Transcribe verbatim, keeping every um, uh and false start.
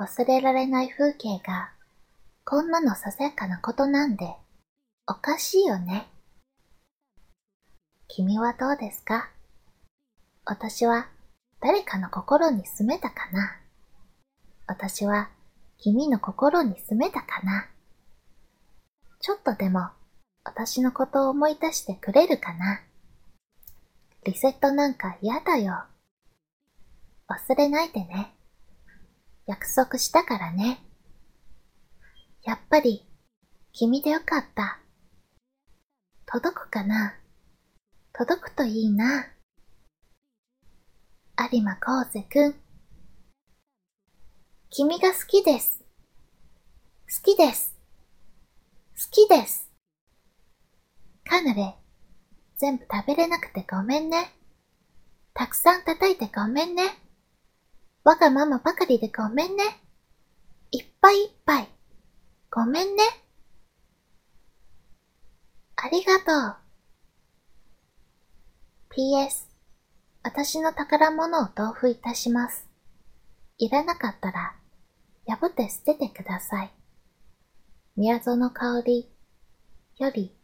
忘れられない風景が、こんなのささやかなことなんで、おかしいよね。君はどうですか？私は誰かの心に住めたかな？私は君の心に住めたかな？ちょっとでも私のことを思い出してくれるかな？リセットなんか嫌だよ。忘れないでね。約束したからね。やっぱり君でよかった。届くかな？届くといいな。有馬浩介くん。君が好きです。好きです。好きです。カヌレ、全部食べれなくてごめんね。たくさん叩いてごめんね。わがままばかりでごめんね。いっぱいいっぱい。ごめんね。ありがとう。ピーエス 私の宝物を同封いたします。いらなかったら、破って捨ててください。宮園香織より